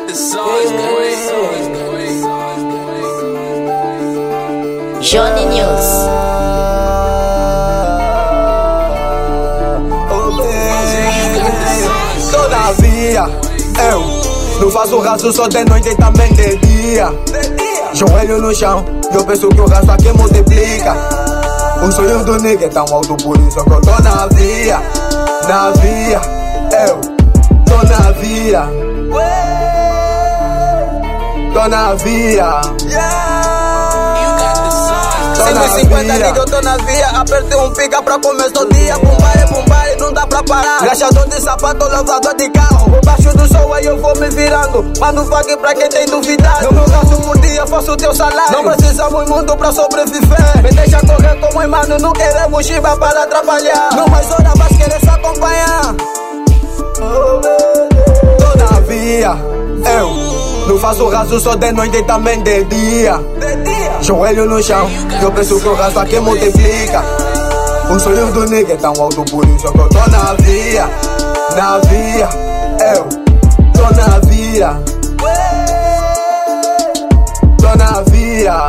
Johnny News. Todavia, eu não faço raso só de noite e também de dia. Joelho no chão, eu penso que o raso aqui multiplica. Os sonhos do nigga é tão alto, por isso que eu tô na via. Na via, eu tô na via. Tô na via. 150 nigga, eu tô na via. Apertei um pica pra começar o dia. Bumbare, não dá pra parar. Gastador de sapato, lavador de carro. Por baixo do sol aí eu vou me virando. Mando funk pra quem tem duvidado. No meu gasto por dia, faço o teu salário. Não precisamos muito pra sobreviver. Me deixa correr como irmão, não queremos chiva para trabalhar. Não mais hora, mas querer se acompanhar. Tô na via, eu não faço raso só de noite e também de dia. Joelho no chão, eu penso que o raso aqui multiplica. Os sonhos do nigga é tão alto, por isso que eu tô na via. Na via, eu tô na via. Tô na via.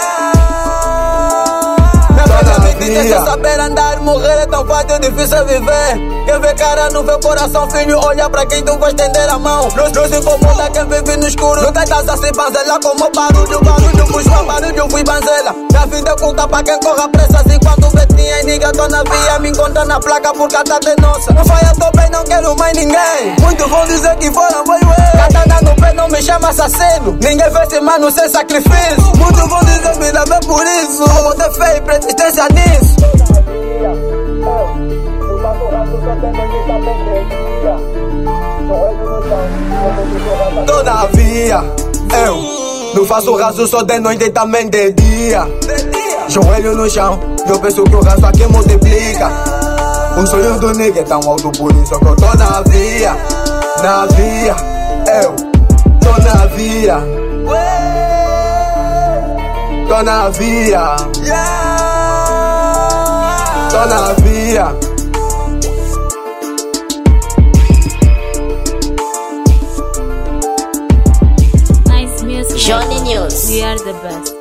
Deixa saber andar, morrer é tão fácil, difícil viver. Quem vê cara não vê coração, filho, olha pra quem tu vai estender a mão. Não se incomoda quem vive no escuro. Não tem casa sem banzela, como barulho busca barulho, fui banzela. Na vida oculta pra quem corre pressa, assim quando vê tinha e nigga, tô na via. Me encontra na placa por cata de nossa. Não vai, eu tô bem, não quero mais ninguém. Muitos vão dizer que foram, vai, ué. Katana no pé não me chama assassino. Ninguém vê esse mano sem sacrifício. Muitos vão dizer que vida vem por isso. Vou ter fé e persistência nisso. Tô na via, eu não faço raso só de noite e também de dia. Joelho no chão, eu penso que o raso aqui multiplica. Os sonhos do nigga é tão alto, por isso que eu tô na via. Na via, eu tô na via. Tô na via. Tô na via. Johnny News. We are the best.